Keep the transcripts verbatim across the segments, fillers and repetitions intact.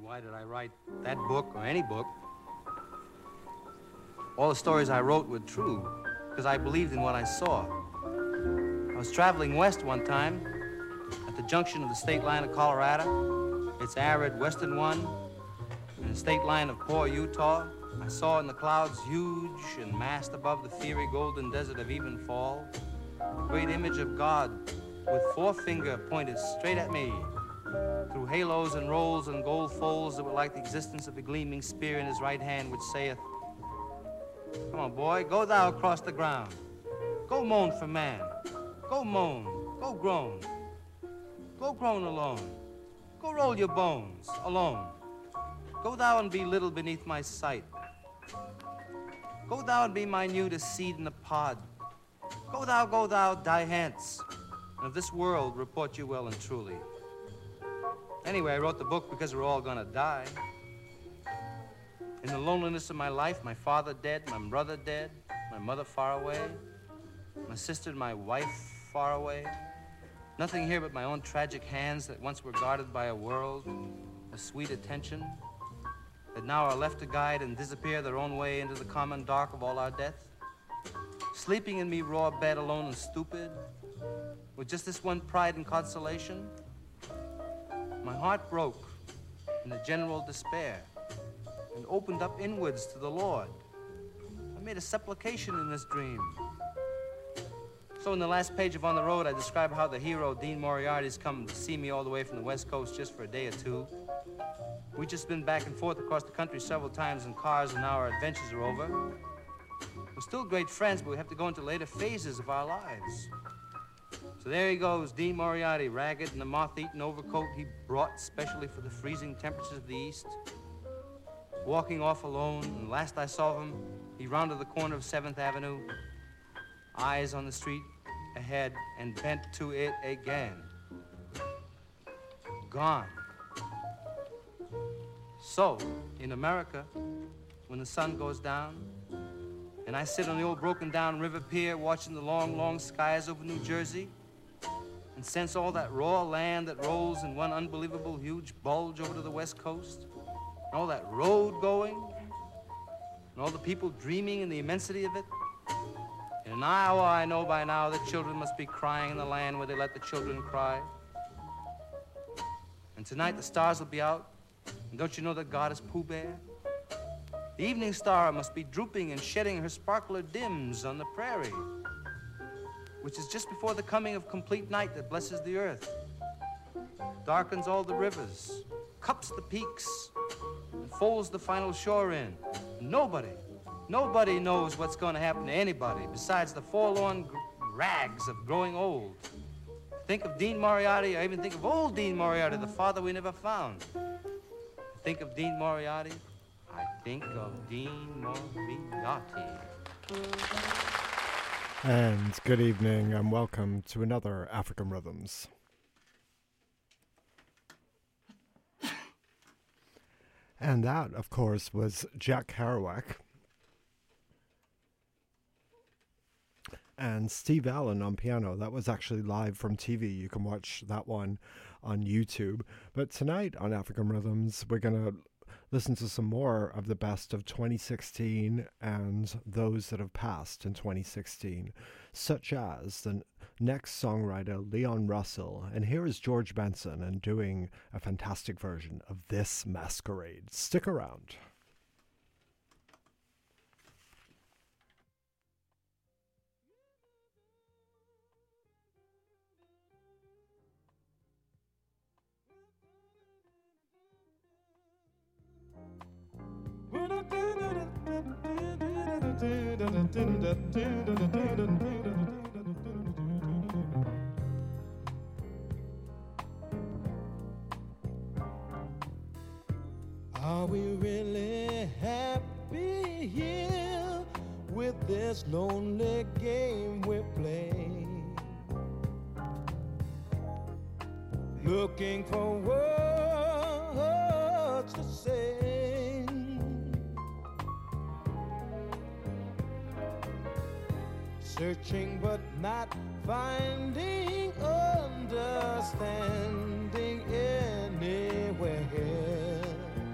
why did I write that book or any book? All the stories I wrote were true because I believed in what I saw. I was traveling west one time at the junction of the state line of Colorado, its arid western one, and the state line of poor Utah. I saw in the clouds, huge and massed above the fiery golden desert of Evenfall, a great image of God with forefinger pointed straight at me, through halos and rolls and gold folds that were like the existence of a gleaming spear in his right hand, which saith, "Come on, boy, go thou across the ground. Go moan for man. Go moan. Go groan. Go groan alone. Go roll your bones alone. Go thou and be little beneath my sight. Go thou and be minute as seed in a pod. Go thou, go thou, die hence, and of this world report you well and truly." Anyway, I wrote the book because we're all gonna die. In the loneliness of my life, my father dead, my brother dead, my mother far away, my sister and my wife far away. Nothing here but my own tragic hands that once were guarded by a world, a sweet attention, that now are left to guide and disappear their own way into the common dark of all our death. Sleeping in me raw bed alone and stupid, with just this one pride and consolation. My heart broke in the general despair and opened up inwards to the Lord. I made a supplication in this dream. So in the last page of On the Road, I describe how the hero, Dean Moriarty's come to see me all the way from the West Coast just for a day or two. We've just been back and forth across the country several times in cars, and now our adventures are over. We're still great friends, but we have to go into later phases of our lives. So there he goes, Dean Moriarty, ragged in a moth-eaten overcoat he brought specially for the freezing temperatures of the East, walking off alone, and last I saw him, he rounded the corner of seventh Avenue, eyes on the street ahead, and bent to it again. Gone. So, in America, when the sun goes down, and I sit on the old broken-down river pier watching the long, long skies over New Jersey, and sense all that raw land that rolls in one unbelievable huge bulge over to the West Coast, and all that road going, and all the people dreaming in the immensity of it. In an hour, I know by now that children must be crying in the land where they let the children cry. And tonight the stars will be out, and don't you know that God is Pooh Bear? The evening star must be drooping and shedding her sparkler dims on the prairie, which is just before the coming of complete night that blesses the earth, darkens all the rivers, cups the peaks, and folds the final shore in. Nobody, nobody knows what's going to happen to anybody besides the forlorn rags of growing old. Think of Dean Moriarty, or even think of old Dean Moriarty, the father we never found. Think of Dean Moriarty, I think of Dean Moriarty. And good evening and welcome to another African Rhythms. And that, of course, was Jack Kerouac and Steve Allen on piano. That was actually live from T V. You can watch that one on YouTube. But tonight on African Rhythms, we're going to listen to some more of the best of twenty sixteen and those that have passed in twenty sixteen, such as the next songwriter, Leon Russell. And here is George Benson and doing a fantastic version of This Masquerade. Stick around. Are we really happy here with this lonely game we play? Looking for words to say, searching but not finding understanding anywhere.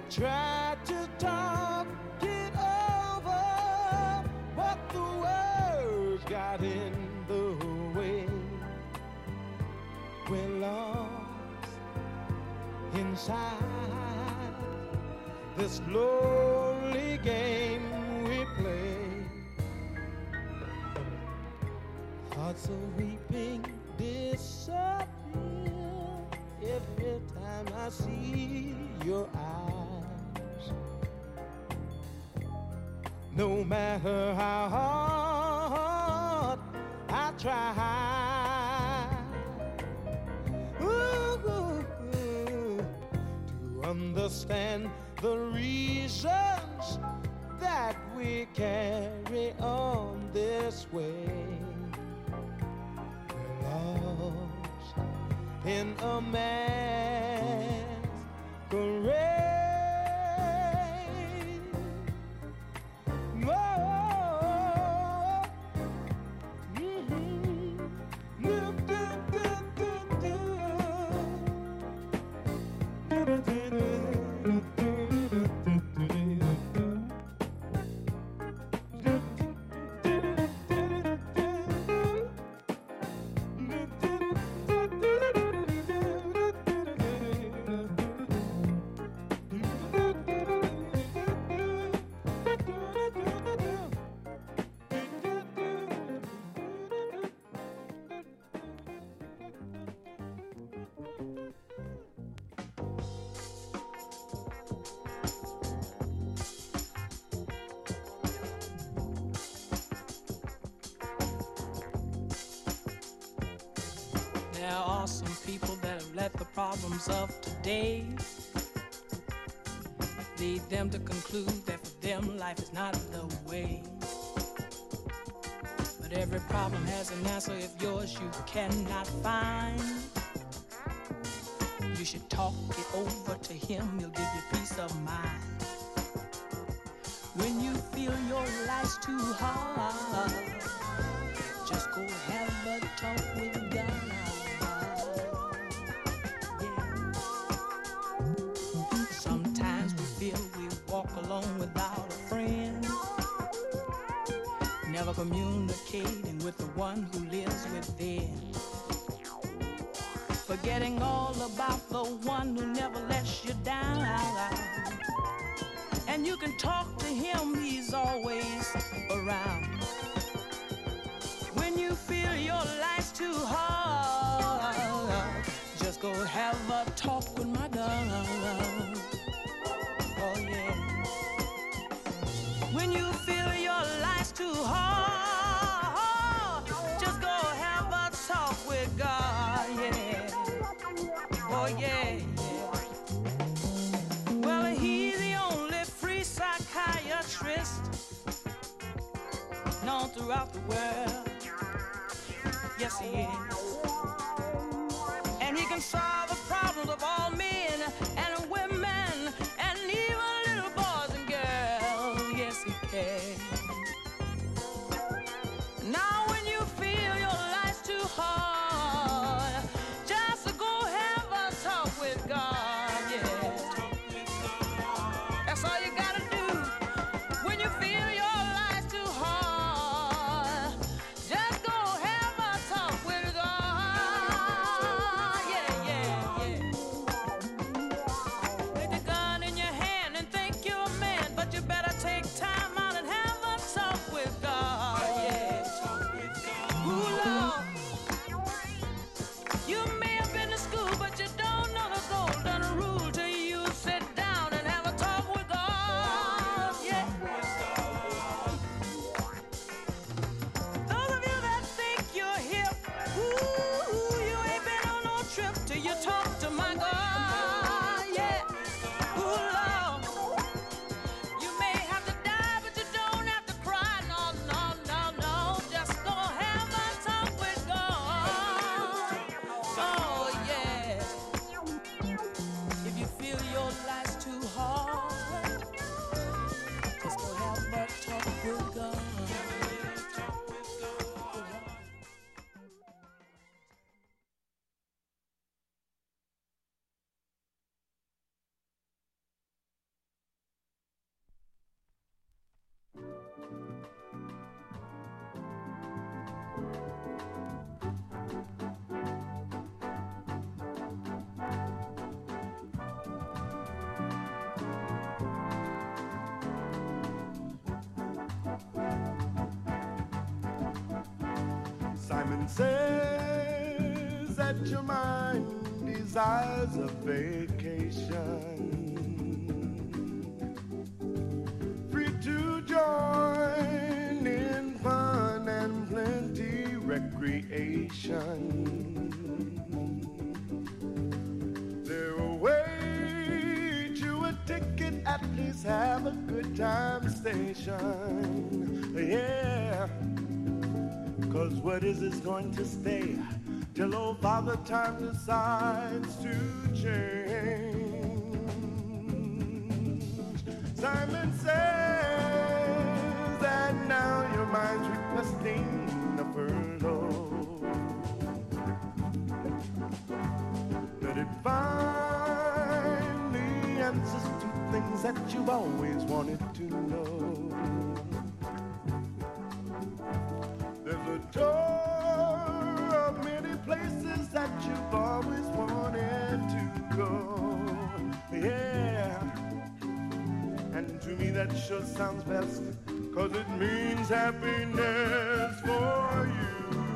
tried to talk it over, but the words got in the way. We're lost inside this lonely game we play. Hearts are weeping disappear every time I see your eyes. No matter how hard I try ooh, ooh, ooh, to understand the reasons that we carry on this way. We're lost in a masquerade. Oh, mm-hmm. Do, do, do, do, do. Do, do, do, do, do, do, There are some people that have let the problems of today lead them to conclude that for them life is not the way. But every problem has an answer if yours you cannot find. You should talk it over to him, he'll give you peace of mind. When you feel your life's too hard, just go have a talk with God. Alone without a friend, never communicating with the one who lives within, forgetting all about the one who never lets you down. And you can talk to him, he's always around. When you feel your life's too hard, just go have a talk with my God. Oh yeah. When you feel your life's too hard, just go have a talk with God, yeah. Oh, yeah, yeah. Well, he's the only free psychiatrist known throughout the world. Yes, he is. And he can solve the problems of all men and women and even little boys and girls. Yes, he can. Now when you feel your life's too hard, just go have a talk with God, yeah. That's all you gotta do. When you feel your life's too hard, just go have a talk with God, yeah, yeah. Simon says that your mind desires a vacation, free to join in fun and plenty recreation. There will wait you a ticket, at least have a good time station. Yeah, 'cause what is this going to stay till old Father Time decides to change? Simon says that now your mind's requesting a furlough. Let it find the answers to things that you've always wanted to know. There's a tour of many places that you've always wanted to go. Yeah, and to me that sure sounds best, 'cause it means happiness for you.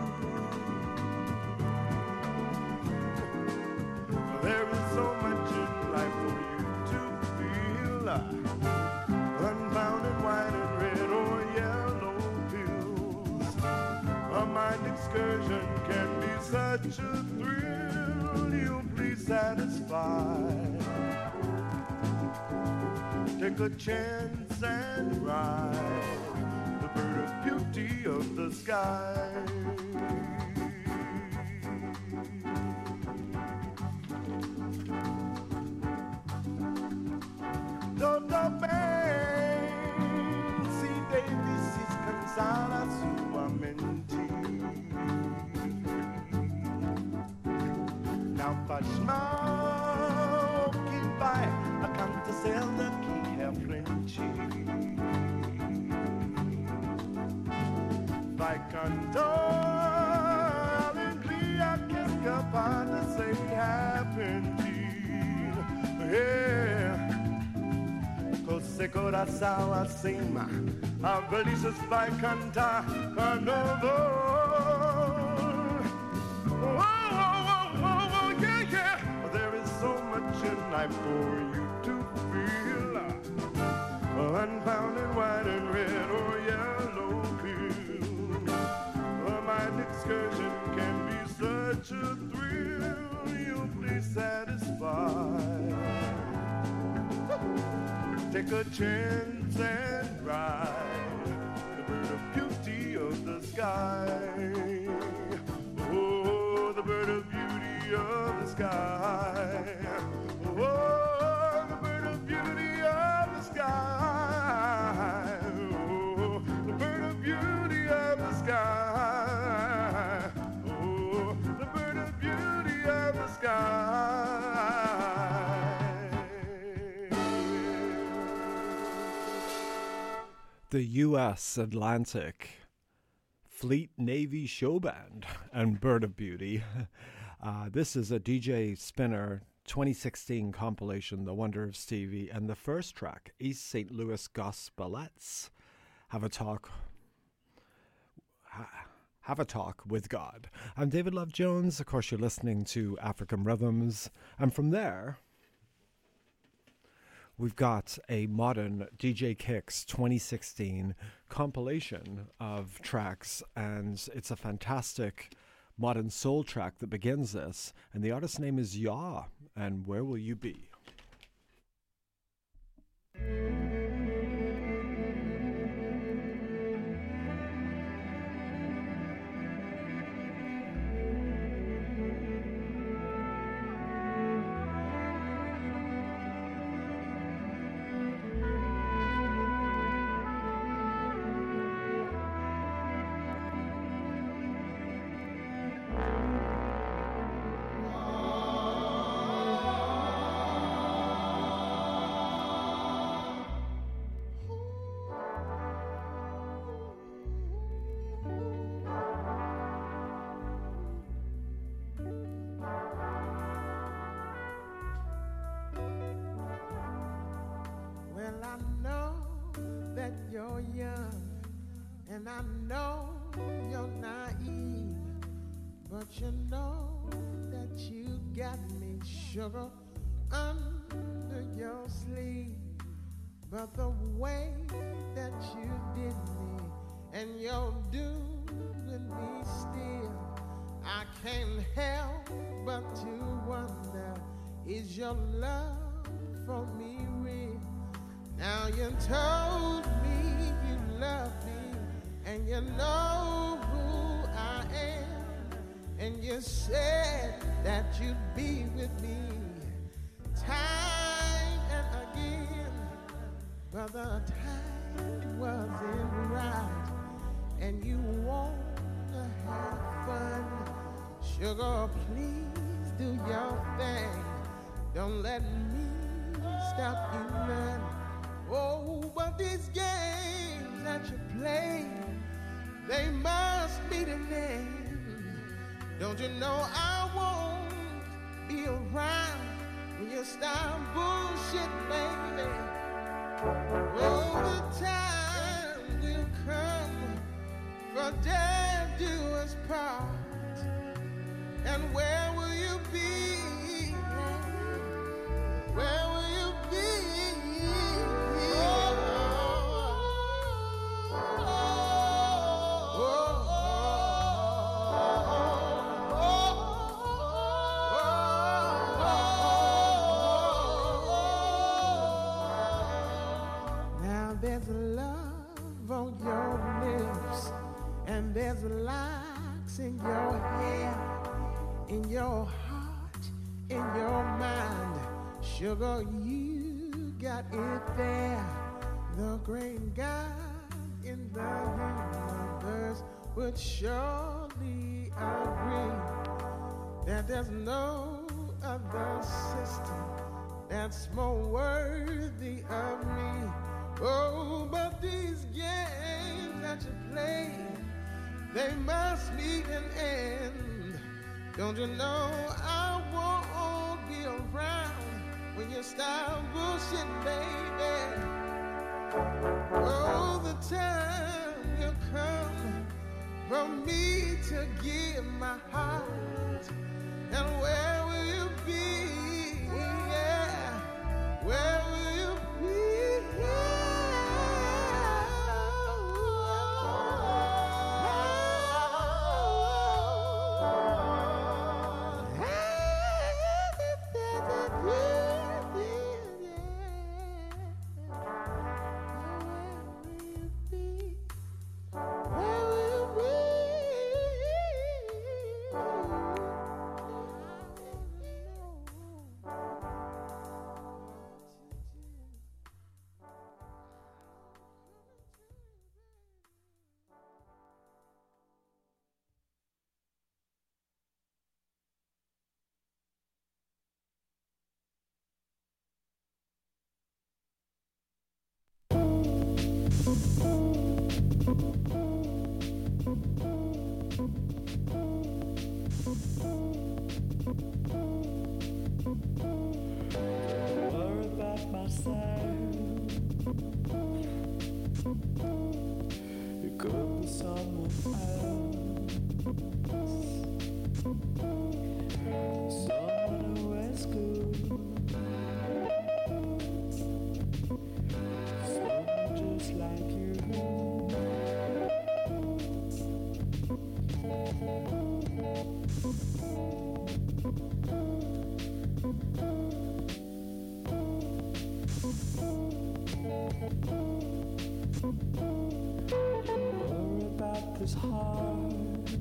There is so much in life for you to feel, uh, unbound and white and red or yellow pills. A mind excursion can be such a thrill, you'll be satisfied. Take a chance and ride the bird of beauty of the sky. Toto Ben, si Davis is cansada sumamente. Now Fashma que vai a canta Zelda que é Frenchy. Vai cantar alegria que é capaz de ser happy. Yeah, cose coração acima, a Belices vai cantar carnaval. Oh, oh, oh, oh, oh, yeah, yeah. There is so much in life for you to feel, unbound and white and red or yellow pill. A mind excursion can be such a thrill, you'll be satisfied. Take a chance and ride the bird of beauty of the sky. Oh, the bird of beauty of the sky. Oh, the bird of beauty of the sky. Oh, the bird of beauty of the sky. Oh, the bird of beauty of the sky. The U S Atlantic Fleet Navy Show Band and Bird of Beauty. Uh, this is a D J Spinner twenty sixteen compilation, The Wonder of Stevie, and the first track, East Saint Louis Gospelettes, Have a Talk. Ha- Have a Talk with God. I'm David Love Jones. Of course, you're listening to African Rhythms. And from there, we've got a modern D J Kicks twenty sixteen compilation of tracks, and it's a fantastic modern soul track that begins this. And the artist's name is Yaw, and Where Will You Be? And I know you're naive, but you know that you got me, sugar, under your sleeve. But the way that you did me and you're doing me still, I can't help but to wonder, is your love for me real? Now you told me you love me and you know who I am, and you said that you'd be with me time and again, but the time wasn't right and you want to have fun. Sugar, please do your thing, don't let me stop you none. Oh, but these games that you play, they must meet an end. Don't you know I won't be around when you start bullshit, baby? Oh, the time will come for death do us part. And where will you be? Where will you be? Oh, oh, oh, oh, oh. Now there's a love on your lips, and there's locks in your hair, in your heart, in your mind. Sugar, you got it there. The great God in the universe would surely agree that there's no other system that's more worthy of me. Oh, but these games that you play, they must meet an end. Don't you know I won't be around when you start bullshit, baby? Oh, the time will come for me to give my heart. And where will you be? Yeah, where will you be? Yeah. This heart,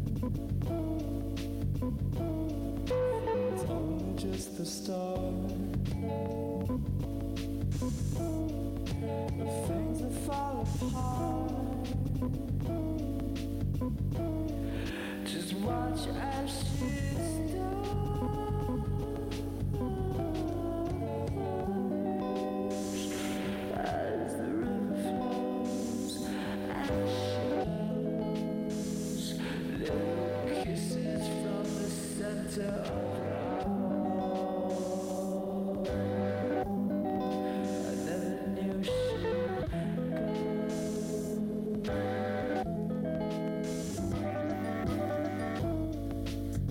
it's only just the start of things that fall apart. Just watch as she starts, as the river flows and little kisses from the center of her heart. I never knew she'd go.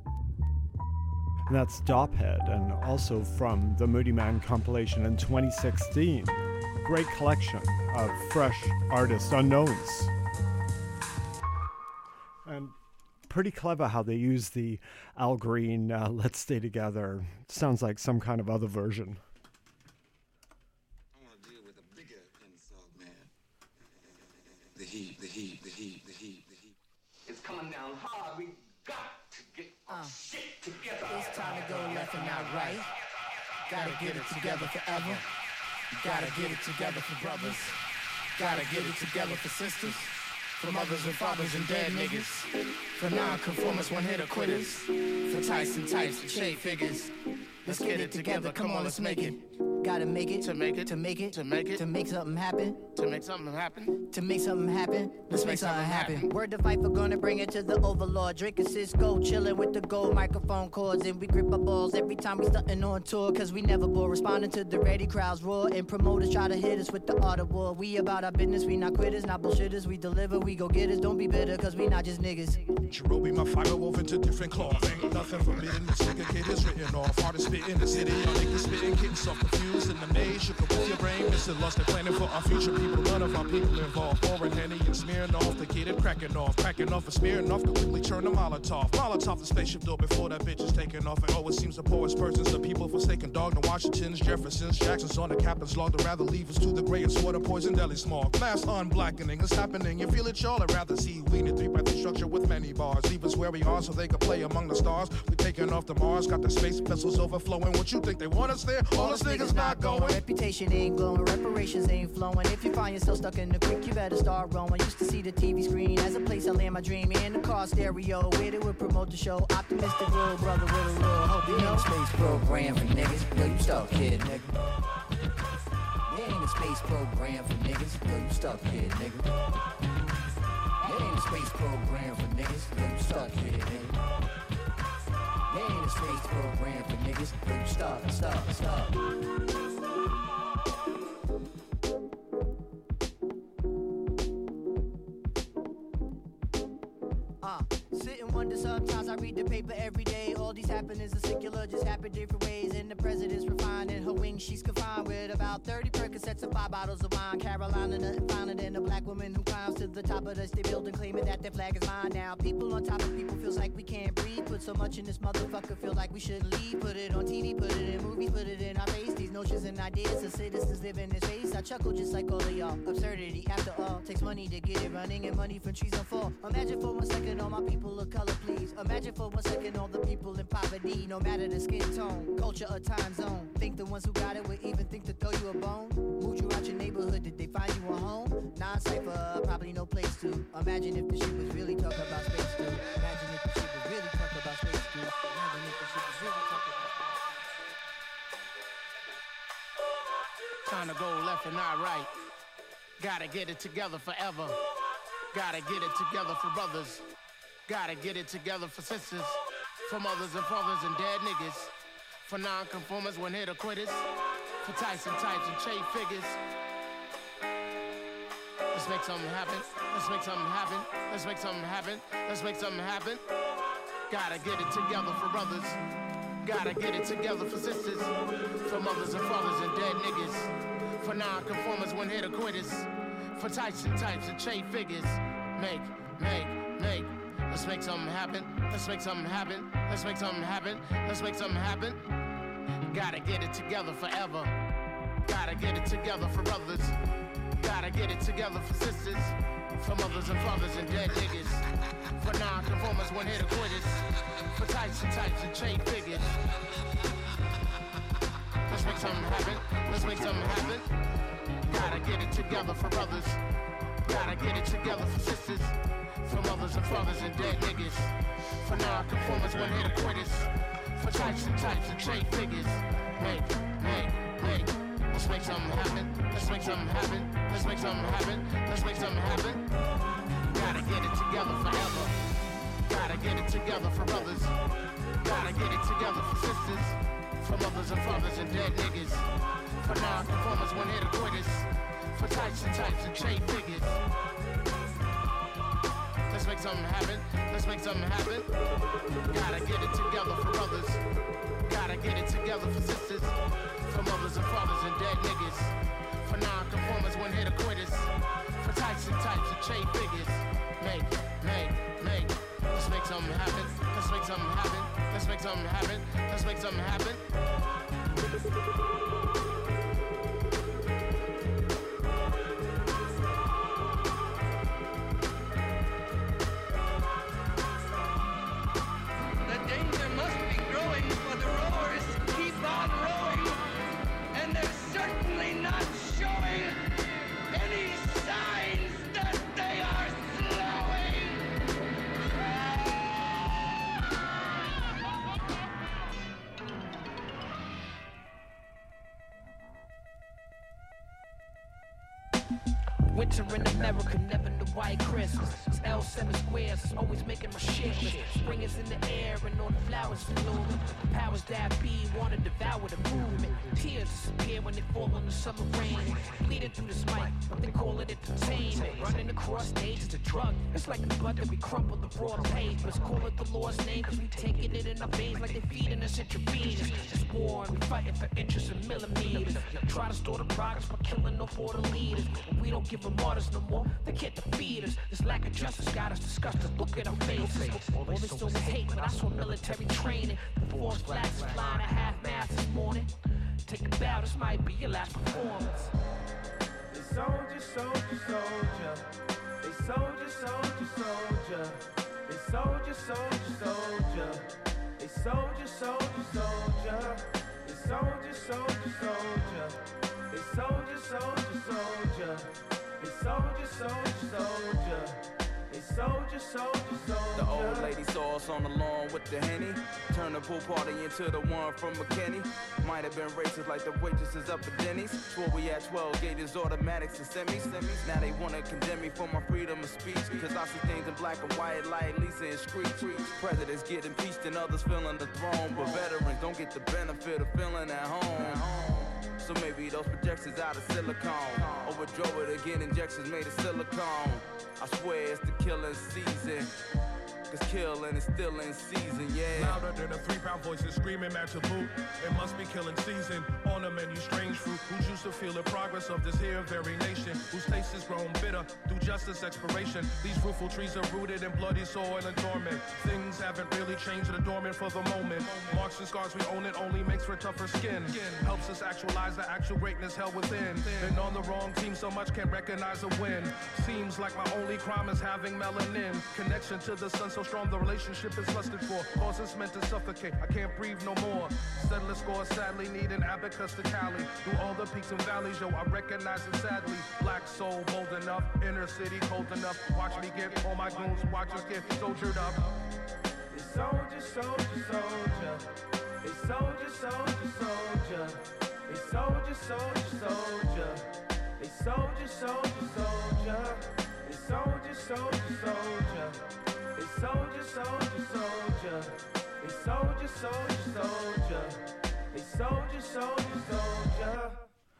And that's Dophead, and also from the Moody Man compilation in twenty sixteen. Great collection of fresh artist unknowns. And pretty clever how they use the Al Green uh, Let's Stay Together. Sounds like some kind of other version. I want to deal with a bigger insult, man. The heat, the heat, the heat, the heat, the heat. It's coming down hard. We got to get our Uh, shit together. It's time to go left and not right. Gotta get it together forever. Gotta get it together for brothers. Gotta get it together for sisters. For mothers and fathers and dead niggas. For non-conformists, one-hitter quitters. For Tyson types and shade figures. Let's get it together, come on, let's make it. Gotta make it. To make it. To make it. To make it. To make something happen. To make something happen. To make something happen. Let's make something happen. happen. Word to Viper, gonna bring it to the overlord. Drinking Cisco, chilling with the gold microphone cords. And we grip our balls every time we stuntin' on tour. Cause we never bore. Responding to the ready crowds roar. And promoters try to hit us with the art of war. We about our business, we not quitters, not bullshitters. We deliver, we go get us. Don't be bitter, cause we not just niggas. Cherobi, my fiber woven to different cloth. Ain't nothing forbidden. This nigga kid is written off. Hardest spit in the city. Y'all niggas spitting, getting so confused in the maze. Shook up with your brain, missing lost and planning for our future people. None of our people involved. Pouring Henny and smearing off. The kid and cracking off. Cracking off and smearing off. Could quickly turn to Molotov. Molotov the spaceship door before that bitch is taking off. And oh, it seems the poorest persons, the people forsaken dog. The Washingtons, Jeffersons, Jacksons on the captain's log. They'd rather leave us to the grayest water, poison, deli smog. Mass unblackening is happening. You feel it, y'all? I'd rather see we in a three by three structure with many bars. Leave us where we are so they can play among the stars. We taking off to Mars, got the space vessels overflowing. What you think they want us there? All us niggas not going. Reputation ain't glowing, reparations ain't flowing. If you find yourself stuck in the creek, you better start rowing. Used to see the T V screen as a place I land my dream. In the car stereo, where they would promote the show. Optimistic little brother with a little hope, you know. Space program for niggas, yo, you stuck, kid, nigga. There ain't a space program for niggas, yo, you stuck, kid, nigga. There ain't a space program for niggas, yo, you stuck, kid, nigga. There ain't a space program for niggas, yo, you stuck, stuck, stuck. Uh, sit and wonder sometimes. I read the paper every day. All these happenings are secular, just happen different ways. And the president's refined in her wings, she's confined with about thirty Percocets and five bottles of wine. Carolina, nothing finer than a black woman who climbs to the top of the state building, claiming that their flag is mine. Now people on top of people feels like we can't breathe. Put so much in this motherfucker, feel like we shouldn't leave. Put it on T V, put it in movies, put it in our face. These notions and ideas of citizens live in this face. I chuckle just like all of y'all. Absurdity, after all, takes money to get it running, and money from trees on fall. Imagine for one second all my people of color, please. Imagine for one second all the people in poverty, no matter the skin tone, culture or time zone. Think the ones who got it would even think to throw you a bone? Moved you out your neighborhood, did they find you a home? Non-cypher, probably no place to. Imagine if the shit was really talking about space too. Imagine if the shit was really talking about space too. Imagine if the shit was really talking about space. Trying to go left and not right. Gotta get it together forever. Gotta get it together for brothers. Gotta get it together for sisters. For mothers and fathers and dead niggas. For non-conformers when hit or quitters. For Tyson types and Che figures. Let's make something happen. Let's make something happen. Let's make something happen. Let's make something happen. Gotta get it together for brothers. Gotta get it together for sisters. For mothers and fathers and dead niggas. For non-conformers when hit or quitters. For Tyson types and Che figures. Make, make, make. Let's make something happen. Let's make something happen. Let's make something happen. Let's make something happen. Gotta get it together forever. Gotta get it together for brothers. Gotta get it together for sisters. For mothers and fathers and dead niggas. For non-conformers when hit or quitters. For Tyson types and Che figures. Let's make something happen. Let's make something happen. Gotta get it together for brothers. Gotta get it together for sisters. For mothers and fathers and dead niggas. For non-conformers when hit or quitters. For types and types and Che figures. Make, make, make. Let's make something happen. Let's make something happen. Let's make something happen. Let's make something happen. Gotta get it together forever. Gotta get it together for brothers. Gotta get it together for sisters. For mothers and fathers and dead niggas. For non-conformers when hit or quitters. For types and types and Che figures. Let's make something happen. Let's make something happen. Gotta get it together for brothers. Gotta get it together for sisters. For mothers and fathers and dead niggas. For non-conformers when hit or quitters. For types and types and Che figures. Make, make, make. Let's make something happen. Let's make something happen. Let's make something happen. Let's make something happen. Winter in America, never the white Christmas. It's L seven squares, it's always making my shit list. Spring is in the air and all the flowers are blooming. The powers that be wanna devour the movement. Tears disappear when they fall on the summer rain. Bleeding through this mic, but they call it entertainment. Running across stage is a drug. It's like the blood that we crumble the raw page. Let's call it the Lord's name, cause we taking it in our veins like they feeding us intravenous. It's war and we fighting for inches and millimeters. Try to store the progress by killing off all the leaders. We don't give them orders no more, they can't defeat us. This lack of justice got us disgusted, look at our faces. All they saw was hate, but I saw military training. The force flags is flying at half mast this morning. Take a bow, this might be your last performance. They soldier, soldier, soldier. They soldier, soldier, soldier. They soldier, soldier, soldier. They soldier, soldier, soldier. They soldier, soldier, soldier. They soldier, soldier, soldier. They soldier, soldier, soldier. They soldier, soldier, soldier. The old lady saw us on the lawn with the Henny. Turned the pool party into the one from McKinney. Might have been racist like the waitresses up at Denny's. Swore we had twelve gauges, automatics and semis. semis. Now they wanna condemn me for my freedom of speech. Cause I see things in black and white like Lisa and Screech. Presidents get impeached and others filling the throne. But veterans don't get the benefit of feeling at home. So maybe those projections out of silicone. Overdrove it again, injections made of silicone. I swear it's the killing season. Cause killing is still in season, yeah. Louder than a three-pound voice is screaming at your boot. It must be killing season. On the menu, strange fruit. Who's used to feel the progress of this here very nation? Whose taste is grown bitter through justice expiration. These fruitful trees are rooted in bloody soil and dormant. Things haven't really changed, they're dormant for the moment. Marks and scars, we own it, only makes for tougher skin. Helps us actualize the actual greatness held within. Been on the wrong team so much, can't recognize a win. Seems like my only crime is having melanin. Connection to the sun so strong, the relationship is lusted for. Causes meant to suffocate, I can't breathe no more. Settle score, sadly need an abacus to tally. Through all the peaks and valleys, yo, I recognize it sadly. Black soul, bold enough, inner city, cold enough. Watch me get all my goons, watch us get soldiered up. They soldier, soldier, soldier. They soldier, soldier, soldier. They soldier, soldier, soldier. They soldier, soldier, soldier. They soldier, soldier, soldier. They soldier, soldier, soldier. They soldier, soldier, soldier. They soldier, soldier, soldier.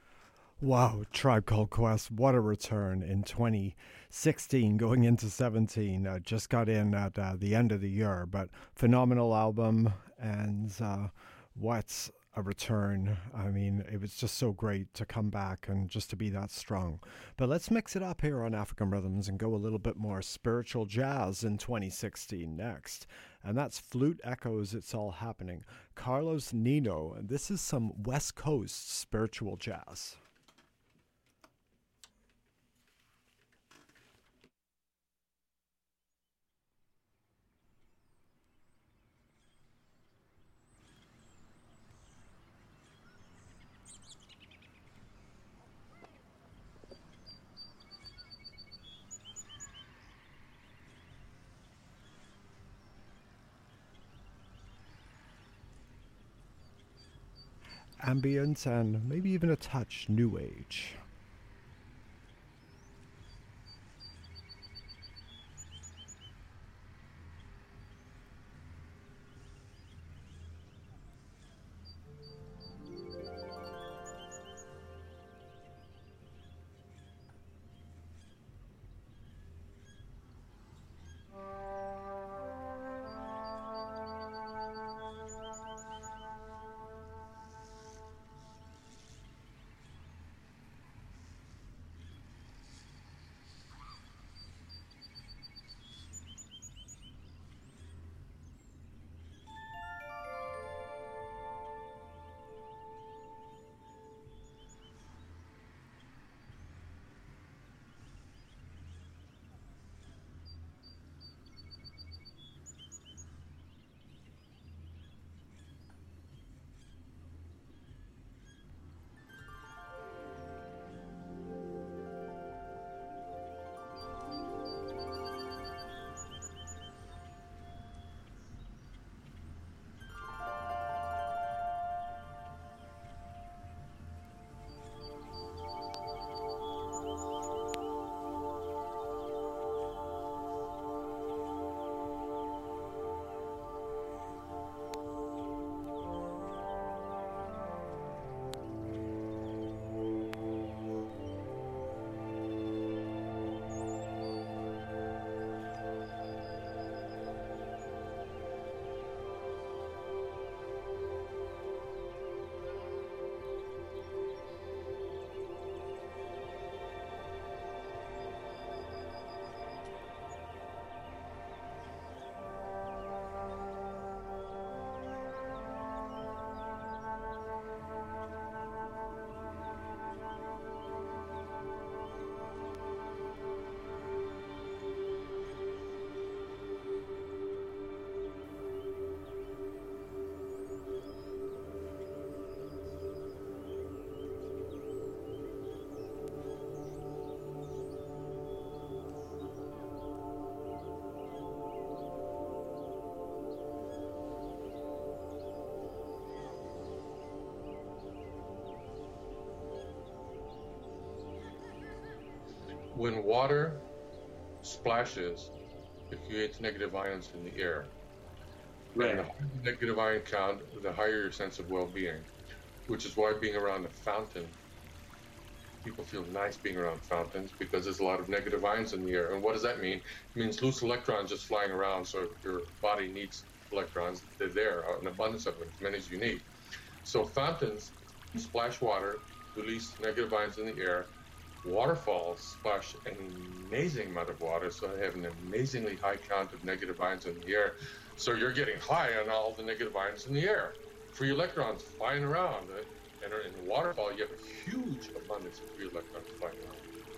Wow, Tribe Called Quest, what a return in twenty sixteen going into seventeen. Uh, just got in at uh, the end of the year, but phenomenal album, and uh, what's a return. I mean, it was just so great to come back and just to be that strong. But let's mix it up here on African Rhythms and go a little bit more spiritual jazz in twenty sixteen next. And that's Flute Echoes, It's All Happening. Carlos Nino, and this is some West Coast spiritual jazz. Ambient and maybe even a touch new age. when water splashes, it creates negative ions in the air. Right. And the higher the negative ion count, the higher your sense of well-being, which is why being around a fountain, people feel nice being around fountains because there's a lot of negative ions in the air. And what does that mean? It means loose electrons just flying around, so your body needs electrons. They're there, an abundance of them, as many as you need. So fountains splash water, release negative ions in the air. Waterfalls splash an amazing amount of water, so they have an amazingly high count of negative ions in the air. So you're getting high on all the negative ions in the air. Free electrons flying around. And in the waterfall, you have a huge abundance of free electrons flying around.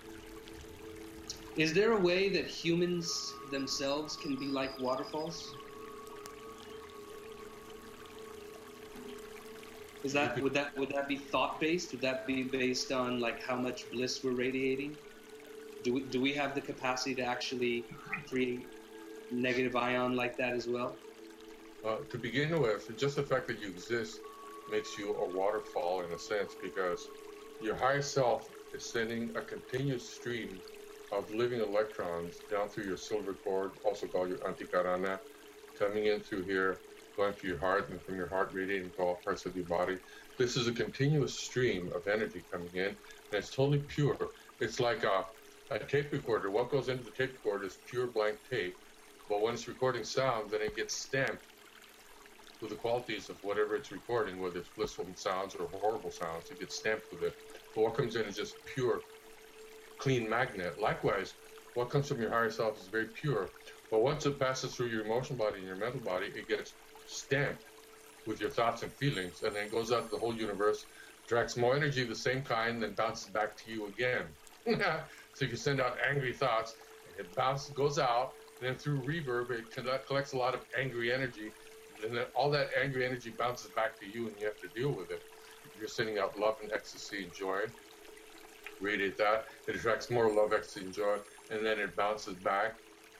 Is there a way that humans themselves can be like waterfalls? Is that would that would that be thought based? Would that be based on like how much bliss we're radiating? Do we do we have the capacity to actually create negative ion like that as well? Uh, to begin with, just the fact that you exist makes you a waterfall in a sense, because your higher self is sending a continuous stream of living electrons down through your silver cord, also called your antikarana, coming in through here, going through your heart, and from your heart radiating to all parts of your body. This is a continuous stream of energy coming in, and it's totally pure. It's like a, a tape recorder. What goes into the tape recorder is pure blank tape, but when it's recording sound, then it gets stamped with the qualities of whatever it's recording, whether it's blissful sounds or horrible sounds, it gets stamped with it. But what comes in is just pure, clean magnet. Likewise, what comes from your higher self is very pure, but once it passes through your emotion body and your mental body, it gets stamped with your thoughts and feelings, and then goes out to the whole universe, attracts more energy of the same kind, then bounces back to you again. So you send out angry thoughts, it bounces, goes out, and then through reverb, it collects a lot of angry energy, and then all that angry energy bounces back to you, and you have to deal with it. You're sending out love and ecstasy and joy, radiate that, it attracts more love, ecstasy, and joy, and then it bounces back.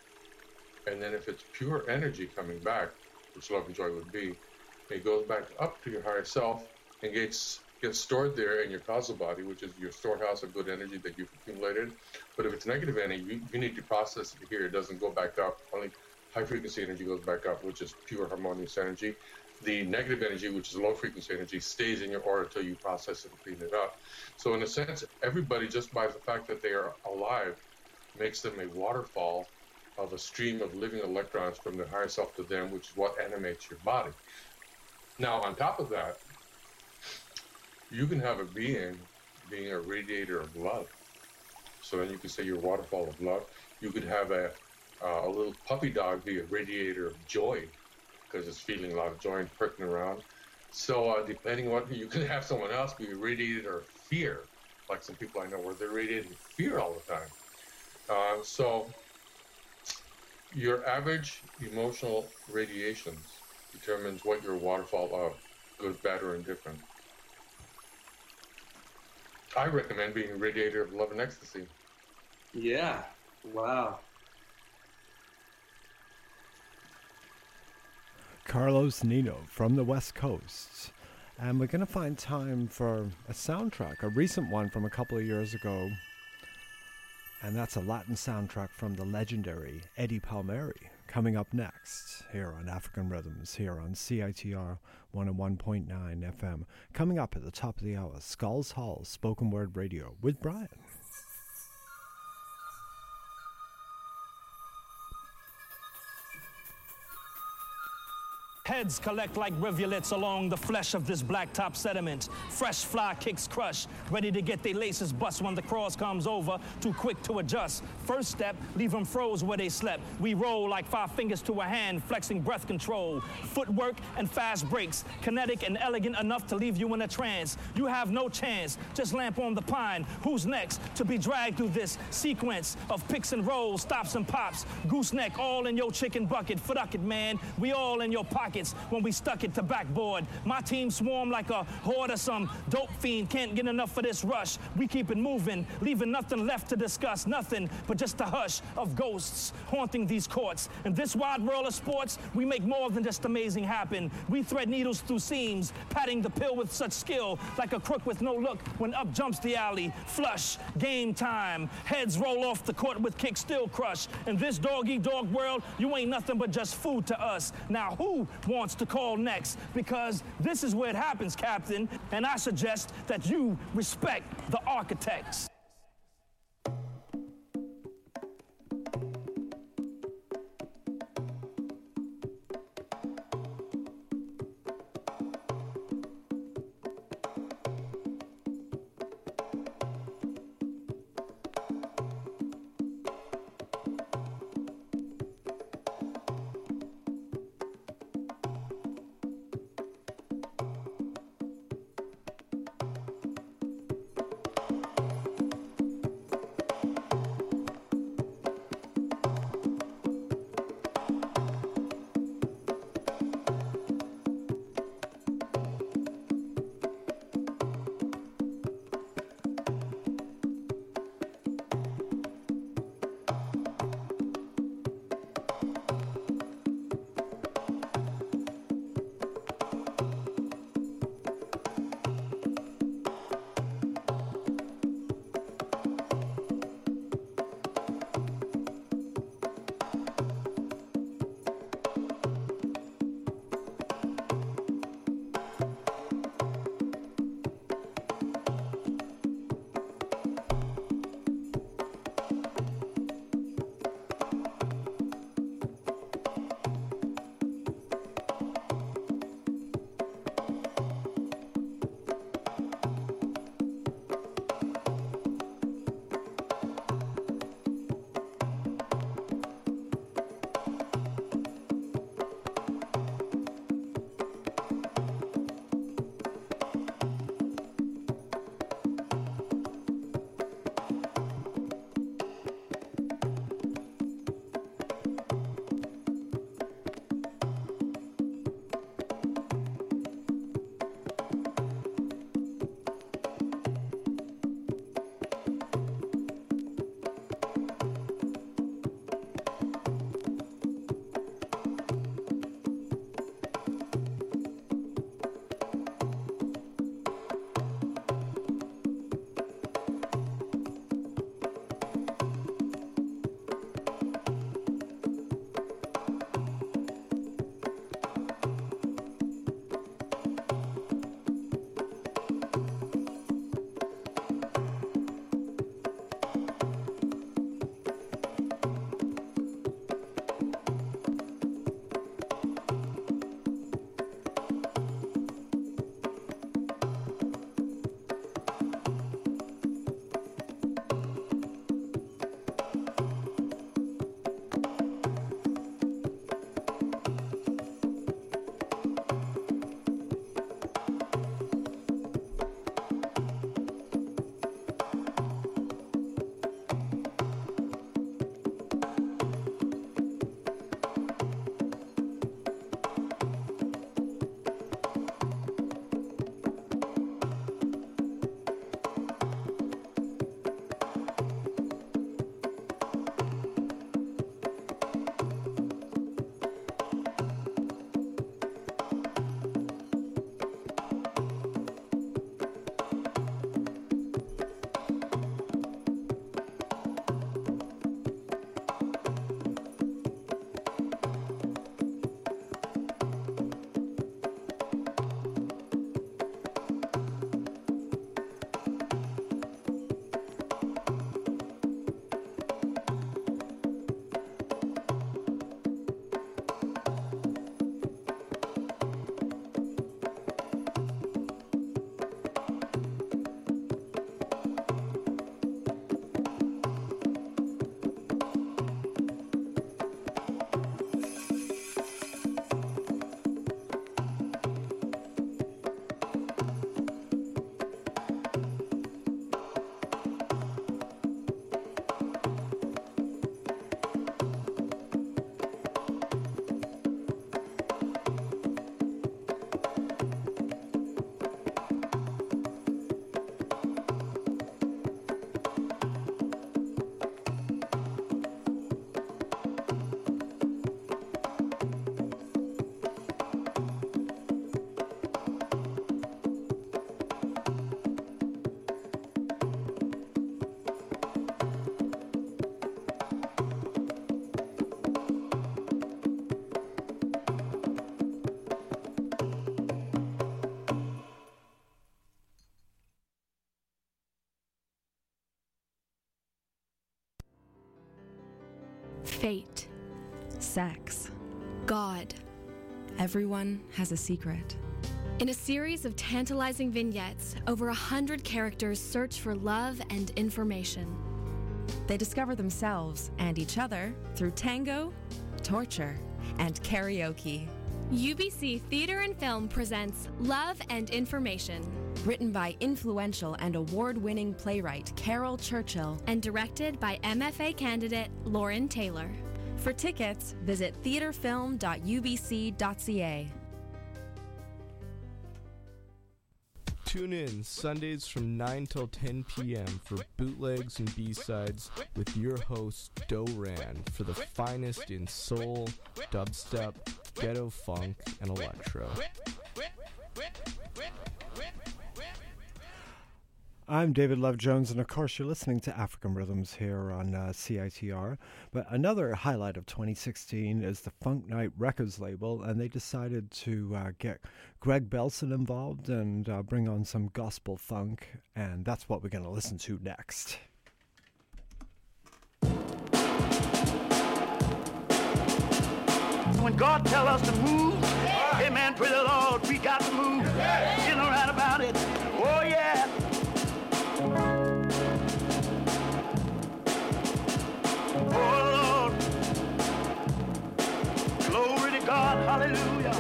And then if it's pure energy coming back, which love and joy would be, it goes back up to your higher self and gets gets stored there in your causal body, which is your storehouse of good energy that you've accumulated. But if it's negative energy, you, you need to process it here. It doesn't go back up. Only high frequency energy goes back up, which is pure harmonious energy. The negative energy, which is low frequency energy, stays in your aura until you process it and clean it up. So in a sense, everybody, just by the fact that they are alive, makes them a waterfall of a stream of living electrons from their higher self to them, which is what animates your body. Now, on top of that, you can have a being being a radiator of love. So then you can say you're a waterfall of love. You could have a, uh, a little puppy dog be a radiator of joy, because it's feeling a lot of joy and perking around. So uh, depending on what, you can have someone else be a radiator of fear, like some people I know where they're radiating fear all the time. Uh, so your average emotional radiations determines what you're a waterfall of, good, bad, or indifferent. I recommend being a radiator of love and ecstasy. Yeah. Wow. Carlos Nino from the West Coast. And we're going to find time for a soundtrack, a recent one from a couple of years ago. And that's a Latin soundtrack from the legendary Eddie Palmieri, coming up next here on African Rhythms, here on C I T R one oh one point nine F M. Coming up at the top of the hour, Skulls Hall Spoken Word Radio with Brian. Heads collect like rivulets along the flesh of this blacktop sediment. Fresh fly kicks crush, ready to get their laces bust when the cross comes over, too quick to adjust. First step, leave them froze where they slept. We roll like five fingers to a hand, flexing breath control. Footwork and fast breaks, kinetic and elegant enough to leave you in a trance. You have no chance, just lamp on the pine. Who's next to be dragged through this sequence of picks and rolls, stops and pops? Gooseneck all in your chicken bucket, fuck it man, we all in your pocket. pockets when we stuck it to backboard. My team swarm like a horde of some dope fiend. Can't get enough of this rush. We keep it moving, leaving nothing left to discuss. Nothing but just a hush of ghosts haunting these courts. In this wide world of sports, we make more than just amazing happen. We thread needles through seams, patting the pill with such skill, like a crook with no look when up jumps the alley. Flush, game time. Heads roll off the court with kicks still crush. In this dog-eat-dog world, you ain't nothing but just food to us. Now who wants to call next? Because this is where it happens, Captain, and I suggest that you respect the architects. Fate. Sex. God. Everyone has a secret. In a series of tantalizing vignettes, over a hundred characters search for love and information. They discover themselves and each other through tango, torture, and karaoke. U B C Theater and Film presents Love and Information. Written by influential and award-winning playwright Carol Churchill and directed by M F A candidate Lauren Taylor. For tickets, visit theater film dot u b c dot c a. Tune in Sundays from nine till ten p.m. for bootlegs and B-sides with your host, Do Ran, for the finest in soul, dubstep, ghetto funk, and electro. I'm David Love Jones, and of course you're listening to African Rhythms here on uh, C I T R. But another highlight of twenty sixteen is the Funk Night Records label, and they decided to uh, get Greg Belson involved and uh, bring on some gospel funk, and that's what we're going to listen to next. When God tell us to move, amen, pray the Lord, we got to move. You know right about it. Oh, yeah. Oh, Lord. Glory to God. Hallelujah.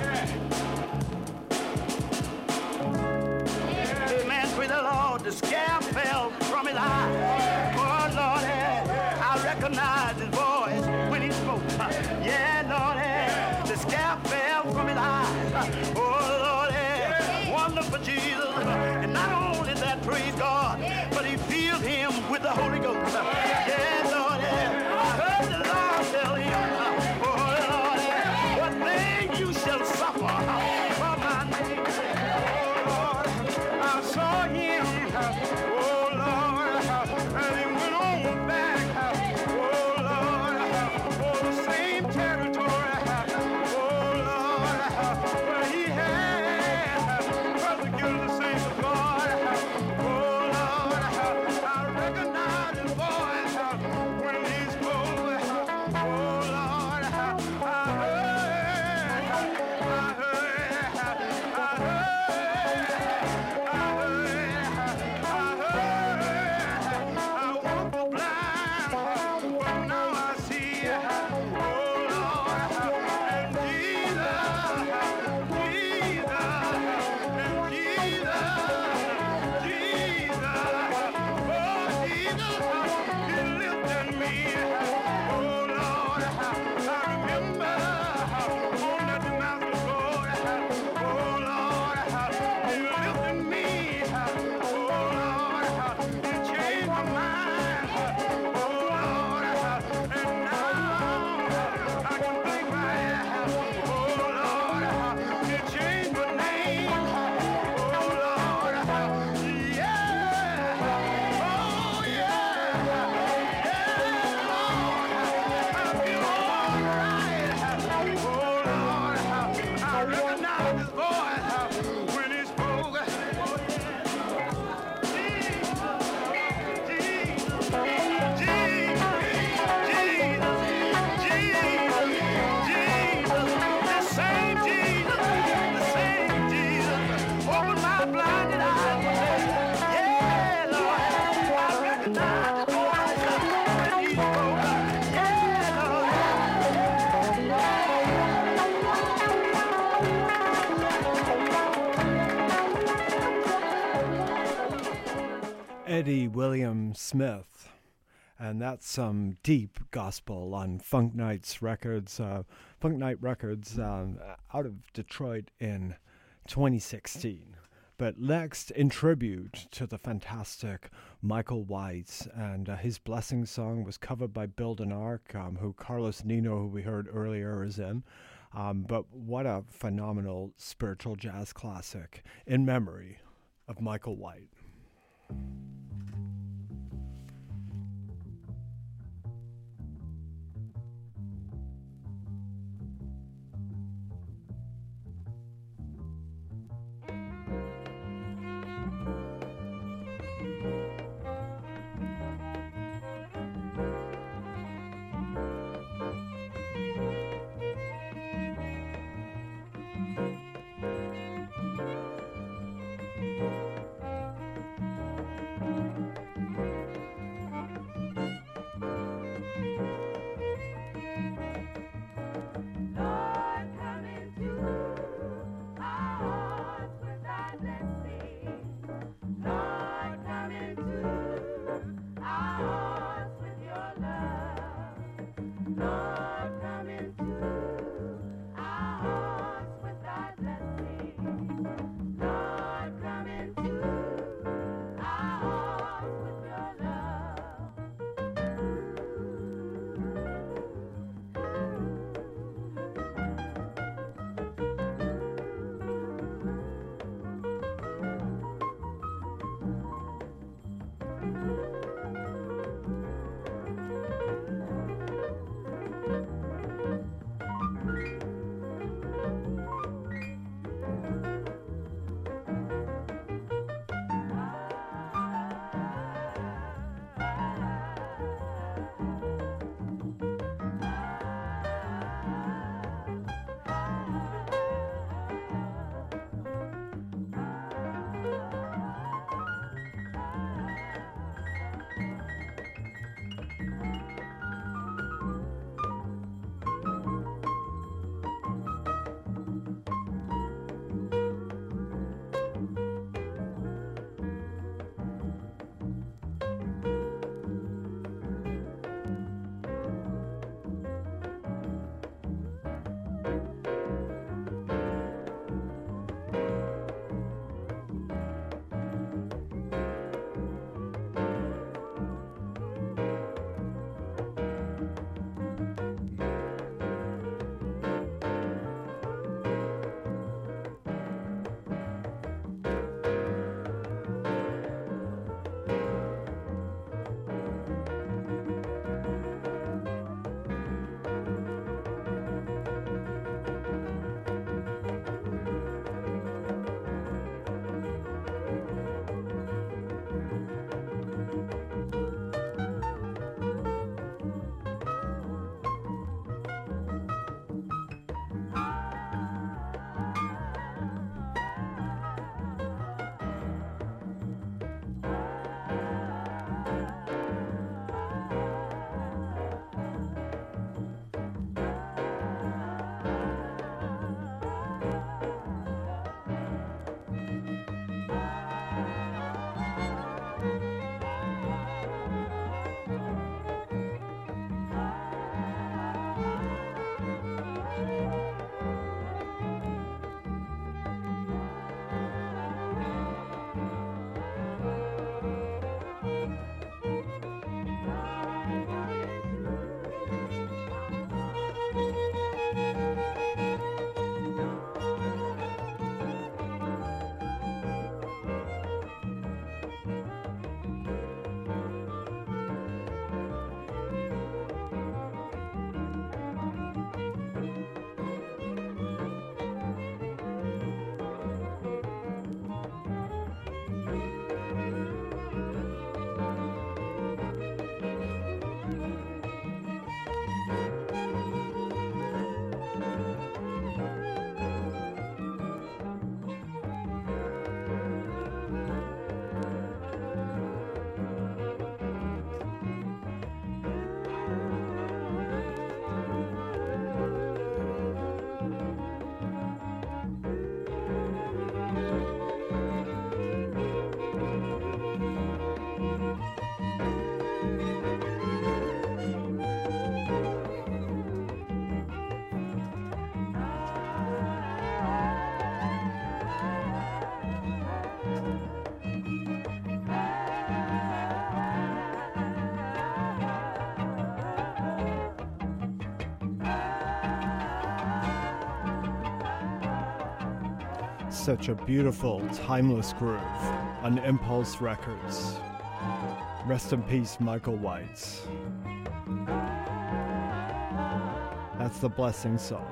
Amen, pray the Lord. The scare fell from his eye. Oh, Lord, I recognize his voice when he spoke. Yeah, Lord, the scare fell from his eyes. Oh, Lord, wonderful Jesus. And not only that, praise God, but he filled him with the Holy Ghost. Yeah, Lord, I heard the Lord tell him, oh, Lord, what things you shall suffer for my name. Oh, Lord, I saw him, oh, Lord, and he went on back, oh, Lord, for the same territory, oh, Lord, where he had persecuted the saints of God. Oh, Lord, I recognize his voice when he spoke. Oh, Lord, I heard, I heard, I heard, I heard, I once was blind, but now I see. Oh, Lord, and Jesus, Jesus, and Jesus, Jesus, oh, Jesus, he lifted me. Oh, Lord, I remember on that Damascus road. Oh, Lord, he lifted me. Oh, Lord, he changed my mind. Oh, Lord, and now I can think right. Oh, Lord, he changed my name. Oh, Lord, yeah. Oh, yeah. Yeah, Lord, I feel all right. Oh, Lord, I recognize his voice when he spoke. Eddie William Smith, and that's some deep gospel on Funk Nights Records, uh, Funk Night Records um, out of Detroit in twenty sixteen. But next, in tribute to the fantastic Michael White, and uh, his Blessing song was covered by Build an Ark, um, who Carlos Nino, who we heard earlier, is in. Um, but what a phenomenal spiritual jazz classic in memory of Michael White. such a beautiful, timeless groove on Impulse Records. Rest in peace, Michael White. That's the Blessing Song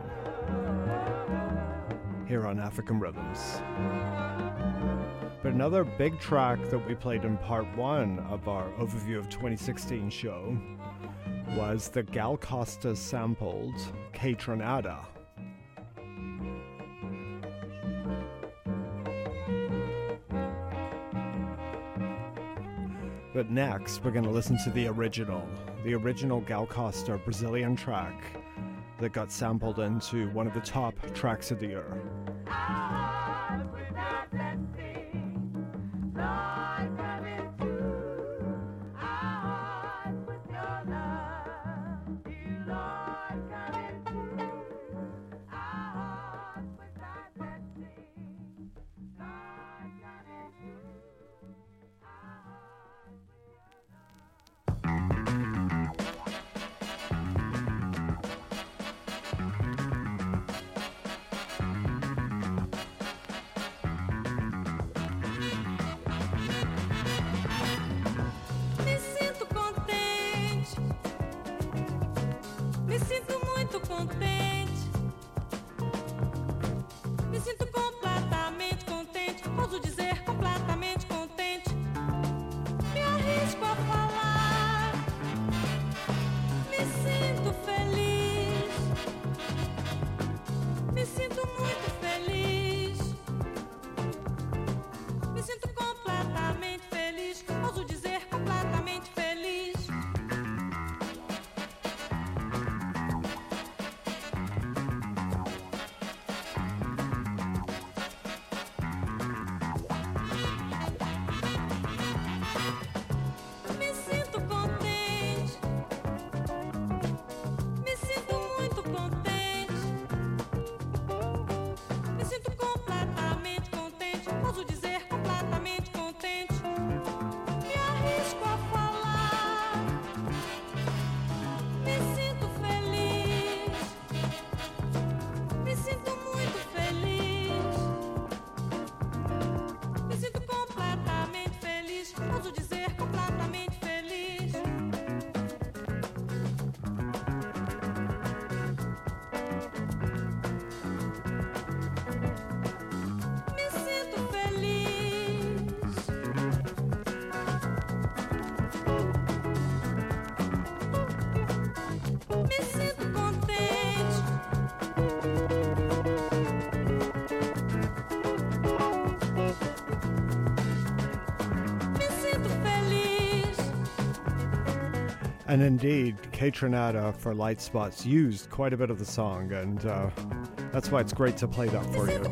here on African Rhythms. But another big track that we played in part one of our overview of twenty sixteen show was the Gal Costa sampled Kaytranada. But next, we're going to listen to the original, the original Gal Costa Brazilian track that got sampled into one of the top tracks of the year. And indeed, Kaytranada for Light Spots used quite a bit of the song, and uh, that's why it's great to play that for you.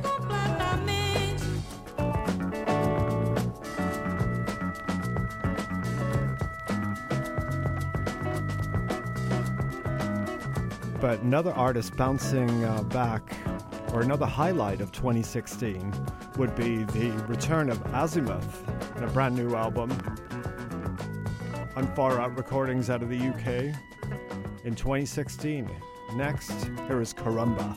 But another artist bouncing uh, back, or another highlight of twenty sixteen, would be the return of Azimuth in a brand new album on Far Out Recordings out of the U K in twenty sixteen. Next, here is Karumba.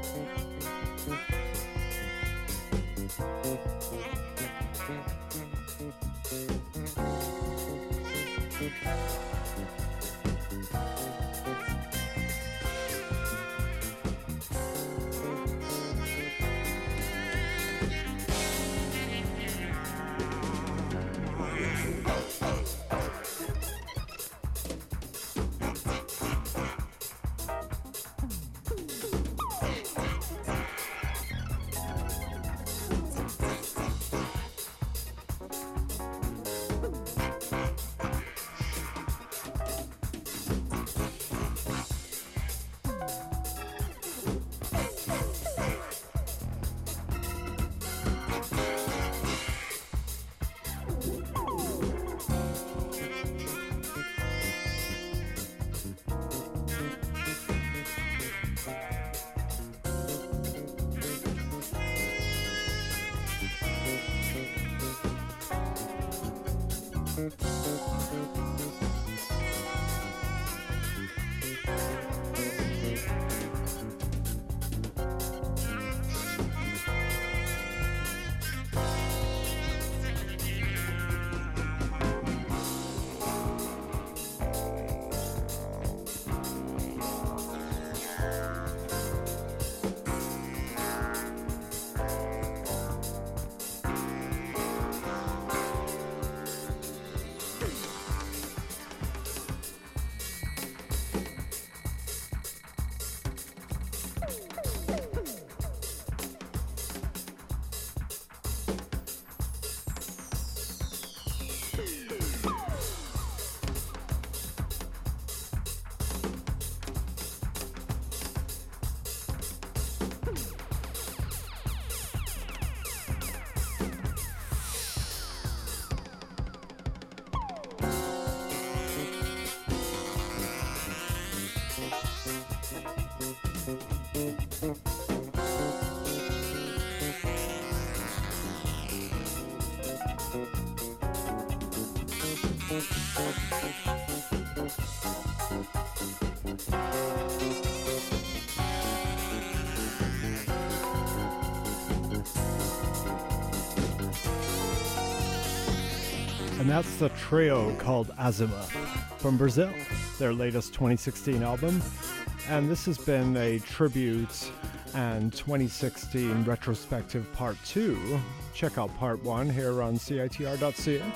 And that's the trio called Azima from Brazil, their latest twenty sixteen album. And this has been a tribute and twenty sixteen retrospective part two. Check out part one here on C I T R dot C A,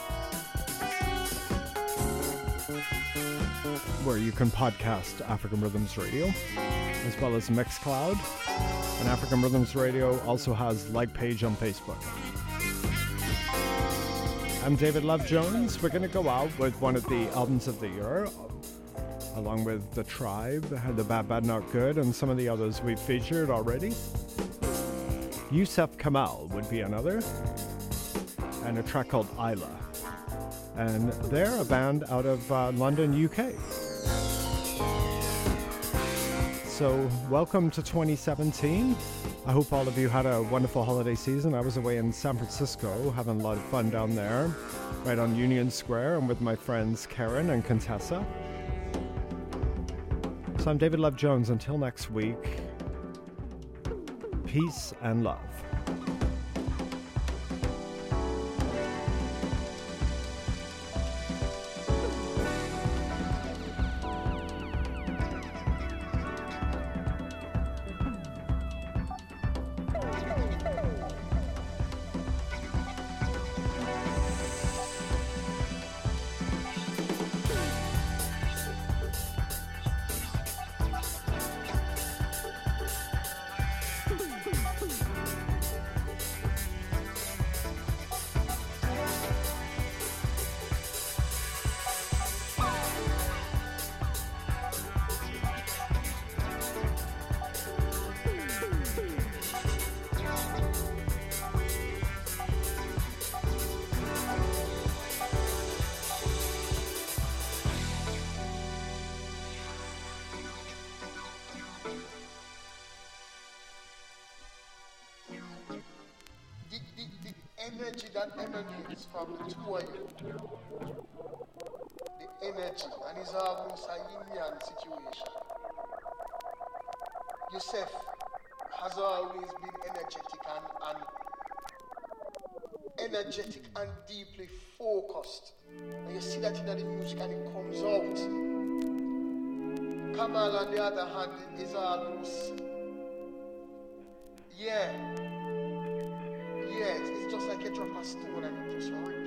where you can podcast African Rhythms Radio, as well as Mixcloud. And African Rhythms Radio also has like page on Facebook. I'm David Love Jones. We're going to go out with one of the albums of the year, along with The Tribe, The Bad Bad Not Good, and some of the others we've featured already. Yusef Kamal would be another, and a track called Isla. And they're a band out of uh, London, U K. So welcome to twenty seventeen. I hope all of you had a wonderful holiday season. I was away in San Francisco having a lot of fun down there, right on Union Square, and with my friends Karen and Contessa. So I'm David Love Jones. Until next week, peace and love. Energy that emanates from the two of you, the energy, and it's almost a yin-yang situation. Yusef, has always been energetic and, and energetic and deeply focused. And you see that in the music and it comes out. Kamal, on the other hand, is almost, yeah, yeah, it's, it's just like a drop of stone and it just rips.